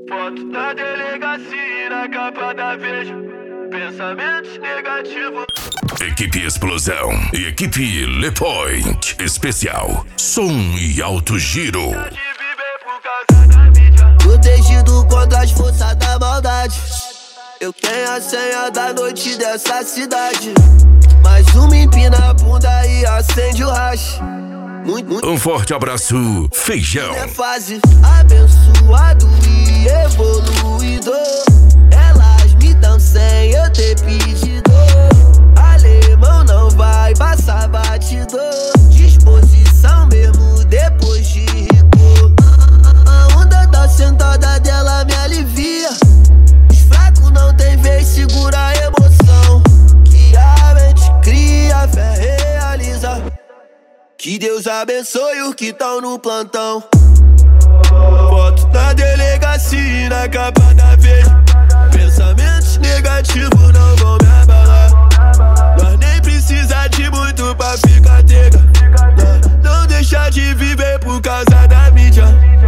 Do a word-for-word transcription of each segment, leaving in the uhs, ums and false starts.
Foto na delegacia, na capa da Veja. Pensamentos negativos. Equipe Explosão e equipe Le Point Especial. Som e alto giro. Protegido contra as forças da maldade. Eu tenho a senha da noite dessa cidade. Mais uma empina a bunda e acende o hash. Muito, muito. Um forte abraço, Feijão. É fase abençoado e evoluído. Elas me dão sem eu ter pedido. Alemão não vai passar batido. Disposição mesmo depois de rico. A onda da sentada dela me alivia. Os fracos não tem vez, segura a emoção. Que a mente cria, fé realiza. Que Deus abençoe os que tão no plantão. Foto na delegacia, na capa da Veja. Pensamentos negativos não vão me abalar. Nós nem precisa de muito pra ficar tega. Não, não deixar de viver por causa da mídia.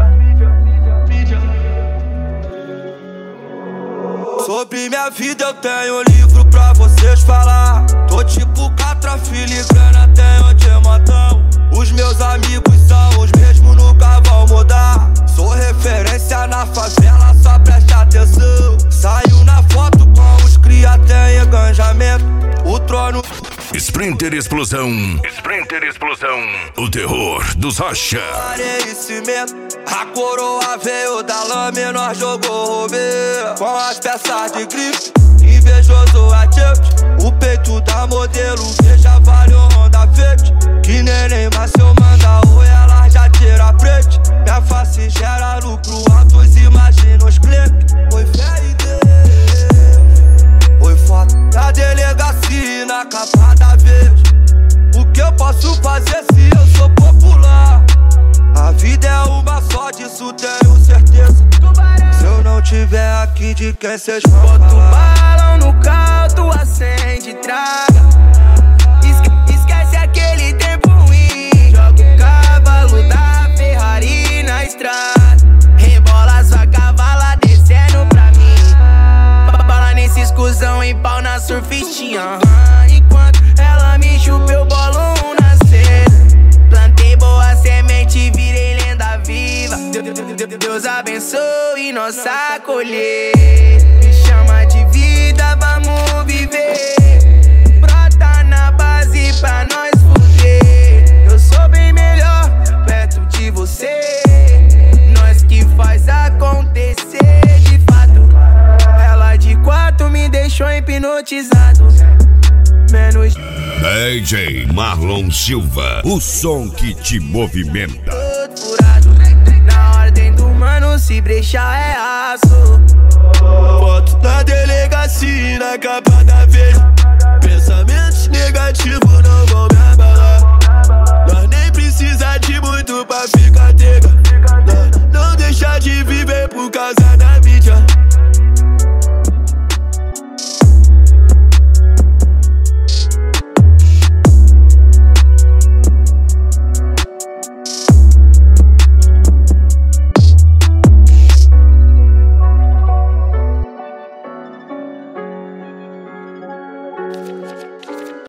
Sobre minha vida eu tenho um livro pra vocês falar. Tô tipo Catra, filigrana, tenho de matão. Os meus amigos são os mesmos, nunca vão mudar. Sou referência na favela, só preste atenção. Saiu na foto com os cria, tem engajamento. O trono... Sprinter Explosão. Sprinter Explosão. O terror dos racha. Merecimento. A coroa veio da lama, nós jogou robê. Com as peças de grife, invejoso atento. O peito da modelo, veja vale Honda Fit. Que neném, mas se eu mandar oi, ela já tira prete. Minha face gera lucro altos, imagina os cliques. Oi, fé e Deus. Oi, foto da delegacia, na capa da Veja. O que eu posso fazer se eu sou popular? A vida é uma só, disso tenho certeza. Se eu não tiver aqui, de quem cês vão falar? Bota o balão no caldo, acende e traga. Esque esquece aquele tempo ruim. Joga o cavalo da Ferrari na estrada. Rebola sua cavala descendo pra mim. Bala nesse escusão em pau na surfistinha. Enquanto ela me chupa eu bolo um na cena. Plantei boa semente, virei lenda viva. Deus abençoe nossa colheita. Me chama de vida, vamos viver. Brota na base pra nós fuder. Eu sou bem melhor perto de você. Nós que faz acontecer de fato. Ela de quatro me deixou hipnotizado. Menos D J Marlon Silva, o som que te movimenta. Na ordem do mano, se brechar é aço. Foto na delegacia, na capa da Veja. Pensamentos negativos não vão me